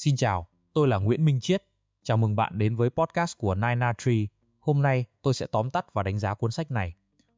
Xin chào, tôi là Nguyễn Minh Chiết. Chào mừng bạn đến với podcast của Nine Tree. Hôm nay tôi sẽ tóm tắt và đánh giá cuốn sách này.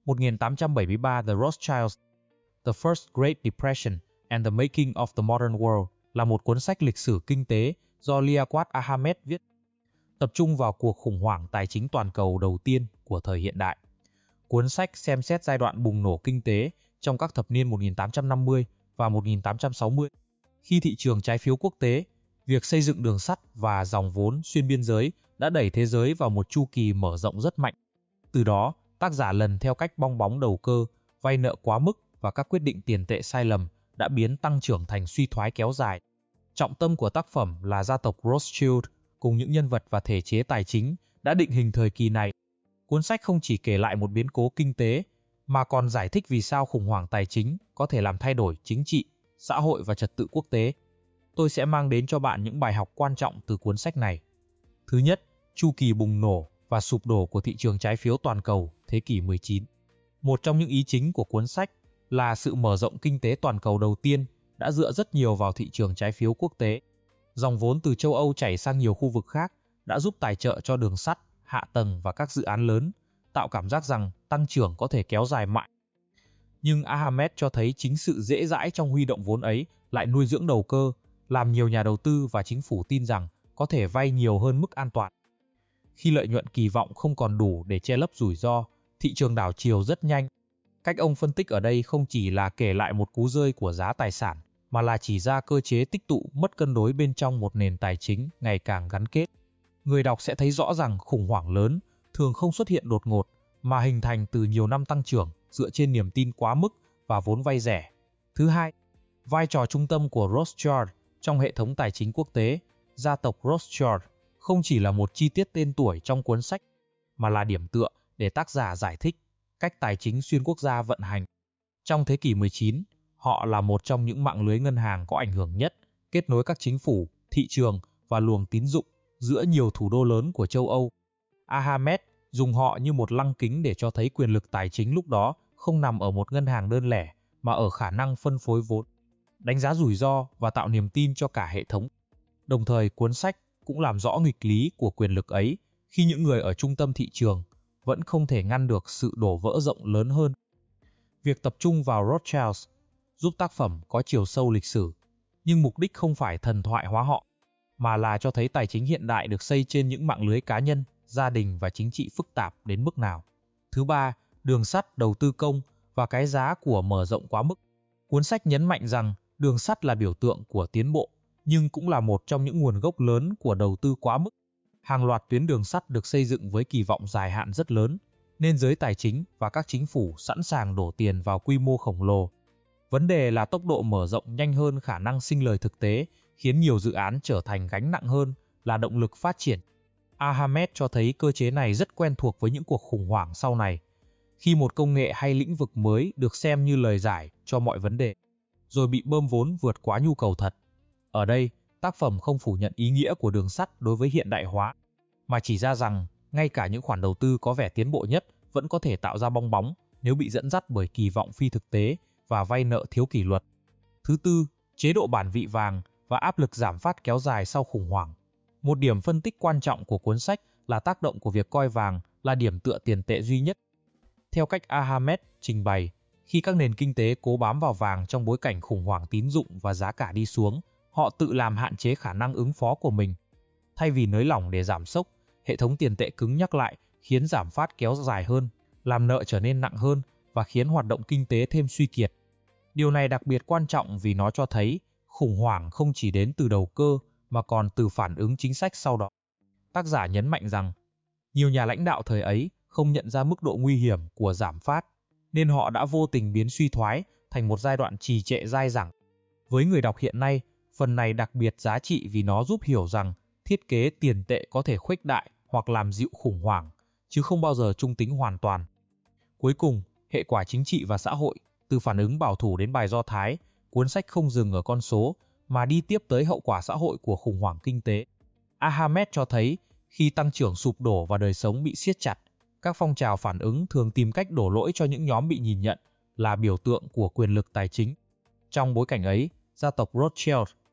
1873 The Rothschilds, The First Great Depression and the Making of the Modern World là một cuốn sách lịch sử kinh tế do Liaquat Ahamed viết, tập trung vào cuộc khủng hoảng tài chính toàn cầu đầu tiên của thời hiện đại. Cuốn sách xem xét giai đoạn bùng nổ kinh tế trong các thập niên 1850 và 1860, khi thị trường trái phiếu quốc tế, việc xây dựng đường sắt và dòng vốn xuyên biên giới đã đẩy thế giới vào một chu kỳ mở rộng rất mạnh. Từ đó, tác giả lần theo cách bong bóng đầu cơ, vay nợ quá mức và các quyết định tiền tệ sai lầm đã biến tăng trưởng thành suy thoái kéo dài. Trọng tâm của tác phẩm là gia tộc Rothschild cùng những nhân vật và thể chế tài chính đã định hình thời kỳ này. Cuốn sách không chỉ kể lại một biến cố kinh tế, mà còn giải thích vì sao khủng hoảng tài chính có thể làm thay đổi chính trị, xã hội và trật tự quốc tế. Tôi sẽ mang đến cho bạn những bài học quan trọng từ cuốn sách này. Thứ nhất, chu kỳ bùng nổ và sụp đổ của thị trường trái phiếu toàn cầu thế kỷ 19. Một trong những ý chính của cuốn sách là sự mở rộng kinh tế toàn cầu đầu tiên đã dựa rất nhiều vào thị trường trái phiếu quốc tế. Dòng vốn từ châu Âu chảy sang nhiều khu vực khác đã giúp tài trợ cho đường sắt, hạ tầng và các dự án lớn, tạo cảm giác rằng tăng trưởng có thể kéo dài mãi. Nhưng Ahamed cho thấy chính sự dễ dãi trong huy động vốn ấy lại nuôi dưỡng đầu cơ, làm nhiều nhà đầu tư và chính phủ tin rằng có thể vay nhiều hơn mức an toàn. Khi lợi nhuận kỳ vọng không còn đủ để che lấp rủi ro, thị trường đảo chiều rất nhanh. Cách ông phân tích ở đây không chỉ là kể lại một cú rơi của giá tài sản, mà là chỉ ra cơ chế tích tụ mất cân đối bên trong một nền tài chính ngày càng gắn kết. Người đọc sẽ thấy rõ rằng khủng hoảng lớn thường không xuất hiện đột ngột, mà hình thành từ nhiều năm tăng trưởng dựa trên niềm tin quá mức và vốn vay rẻ. Thứ hai, vai trò trung tâm của Rothschild trong hệ thống tài chính quốc tế. Gia tộc Rothschild không chỉ là một chi tiết tên tuổi trong cuốn sách, mà là điểm tựa để tác giả giải thích cách tài chính xuyên quốc gia vận hành. Trong thế kỷ 19, họ là một trong những mạng lưới ngân hàng có ảnh hưởng nhất, kết nối các chính phủ, thị trường và luồng tín dụng giữa nhiều thủ đô lớn của châu Âu. Ahamed dùng họ như một lăng kính để cho thấy quyền lực tài chính lúc đó không nằm ở một ngân hàng đơn lẻ, mà ở khả năng phân phối vốn, đánh giá rủi ro và tạo niềm tin cho cả hệ thống. Đồng thời, cuốn sách cũng làm rõ nghịch lý của quyền lực ấy khi những người ở trung tâm thị trường vẫn không thể ngăn được sự đổ vỡ rộng lớn hơn. Việc tập trung vào Rothschilds giúp tác phẩm có chiều sâu lịch sử, nhưng mục đích không phải thần thoại hóa họ, mà là cho thấy tài chính hiện đại được xây trên những mạng lưới cá nhân, gia đình và chính trị phức tạp đến mức nào. Thứ ba, đường sắt, đầu tư công và cái giá của mở rộng quá mức. Cuốn sách nhấn mạnh rằng đường sắt là biểu tượng của tiến bộ, nhưng cũng là một trong những nguồn gốc lớn của đầu tư quá mức. Hàng loạt tuyến đường sắt được xây dựng với kỳ vọng dài hạn rất lớn, nên giới tài chính và các chính phủ sẵn sàng đổ tiền vào quy mô khổng lồ. Vấn đề là tốc độ mở rộng nhanh hơn khả năng sinh lời thực tế, khiến nhiều dự án trở thành gánh nặng hơn là động lực phát triển. Ahamed cho thấy cơ chế này rất quen thuộc với những cuộc khủng hoảng sau này, khi một công nghệ hay lĩnh vực mới được xem như lời giải cho mọi vấn đề, rồi bị bơm vốn vượt quá nhu cầu thật. Ở đây, tác phẩm không phủ nhận ý nghĩa của đường sắt đối với hiện đại hóa, mà chỉ ra rằng ngay cả những khoản đầu tư có vẻ tiến bộ nhất vẫn có thể tạo ra bong bóng nếu bị dẫn dắt bởi kỳ vọng phi thực tế và vay nợ thiếu kỷ luật. Thứ tư, chế độ bản vị vàng và áp lực giảm phát kéo dài sau khủng hoảng. Một điểm phân tích quan trọng của cuốn sách là tác động của việc coi vàng là điểm tựa tiền tệ duy nhất. Theo cách Ahamed trình bày, khi các nền kinh tế cố bám vào vàng trong bối cảnh khủng hoảng tín dụng và giá cả đi xuống, họ tự làm hạn chế khả năng ứng phó của mình. Thay vì nới lỏng để giảm sốc, hệ thống tiền tệ cứng nhắc lại khiến giảm phát kéo dài hơn, làm nợ trở nên nặng hơn và khiến hoạt động kinh tế thêm suy kiệt. Điều này đặc biệt quan trọng vì nó cho thấy khủng hoảng không chỉ đến từ đầu cơ mà còn từ phản ứng chính sách sau đó. Tác giả nhấn mạnh rằng, nhiều nhà lãnh đạo thời ấy không nhận ra mức độ nguy hiểm của giảm phát, nên họ đã vô tình biến suy thoái thành một giai đoạn trì trệ dai dẳng. Với người đọc hiện nay, phần này đặc biệt giá trị vì nó giúp hiểu rằng thiết kế tiền tệ có thể khuếch đại hoặc làm dịu khủng hoảng, chứ không bao giờ trung tính hoàn toàn. Cuối cùng, hệ quả chính trị và xã hội, từ phản ứng bảo thủ đến bài Do Thái, cuốn sách không dừng ở con số, mà đi tiếp tới hậu quả xã hội của khủng hoảng kinh tế. Ahamed cho thấy, khi tăng trưởng sụp đổ và đời sống bị siết chặt, các phong trào phản ứng thường tìm cách đổ lỗi cho những nhóm bị nhìn nhận là biểu tượng của quyền lực tài chính. Trong bối cảnh ấy, gia tộc Rothschild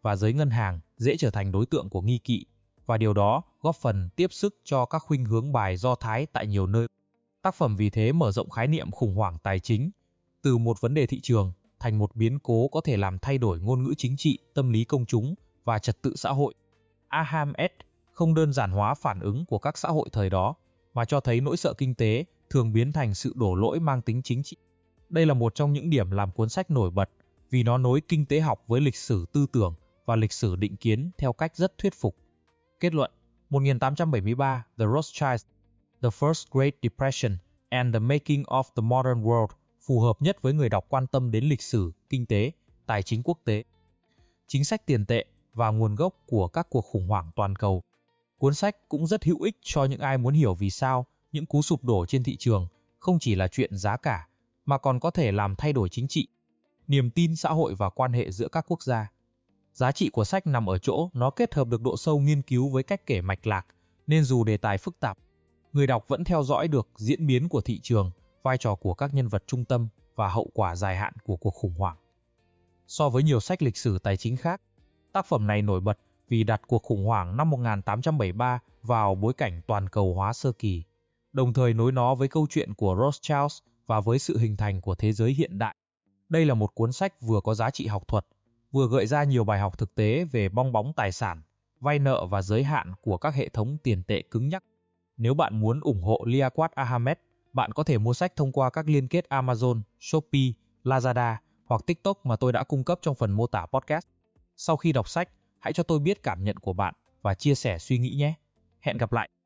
và giới ngân hàng dễ trở thành đối tượng của nghi kỵ, và điều đó góp phần tiếp sức cho các khuynh hướng bài Do Thái tại nhiều nơi. Tác phẩm vì thế mở rộng khái niệm khủng hoảng tài chính, từ một vấn đề thị trường thành một biến cố có thể làm thay đổi ngôn ngữ chính trị, tâm lý công chúng và trật tự xã hội. Ahmed không đơn giản hóa phản ứng của các xã hội thời đó, mà cho thấy nỗi sợ kinh tế thường biến thành sự đổ lỗi mang tính chính trị. Đây là một trong những điểm làm cuốn sách nổi bật, vì nó nối kinh tế học với lịch sử tư tưởng và lịch sử định kiến theo cách rất thuyết phục. Kết luận: 1873, The Rothschilds, The First Great Depression and the Making of the Modern World phù hợp nhất với người đọc quan tâm đến lịch sử, kinh tế, tài chính quốc tế, chính sách tiền tệ và nguồn gốc của các cuộc khủng hoảng toàn cầu. Cuốn sách cũng rất hữu ích cho những ai muốn hiểu vì sao những cú sụp đổ trên thị trường không chỉ là chuyện giá cả, mà còn có thể làm thay đổi chính trị, niềm tin xã hội và quan hệ giữa các quốc gia. Giá trị của sách nằm ở chỗ nó kết hợp được độ sâu nghiên cứu với cách kể mạch lạc, nên dù đề tài phức tạp, người đọc vẫn theo dõi được diễn biến của thị trường, vai trò của các nhân vật trung tâm và hậu quả dài hạn của cuộc khủng hoảng. So với nhiều sách lịch sử tài chính khác, tác phẩm này nổi bật vì đặt cuộc khủng hoảng năm 1873 vào bối cảnh toàn cầu hóa sơ kỳ, đồng thời nối nó với câu chuyện của Rothschilds và với sự hình thành của thế giới hiện đại. Đây là một cuốn sách vừa có giá trị học thuật, vừa gợi ra nhiều bài học thực tế về bong bóng tài sản, vay nợ và giới hạn của các hệ thống tiền tệ cứng nhắc. Nếu bạn muốn ủng hộ Liaquat Ahamed, bạn có thể mua sách thông qua các liên kết Amazon, Shopee, Lazada hoặc TikTok mà tôi đã cung cấp trong phần mô tả podcast. Sau khi đọc sách, hãy cho tôi biết cảm nhận của bạn và chia sẻ suy nghĩ nhé. Hẹn gặp lại!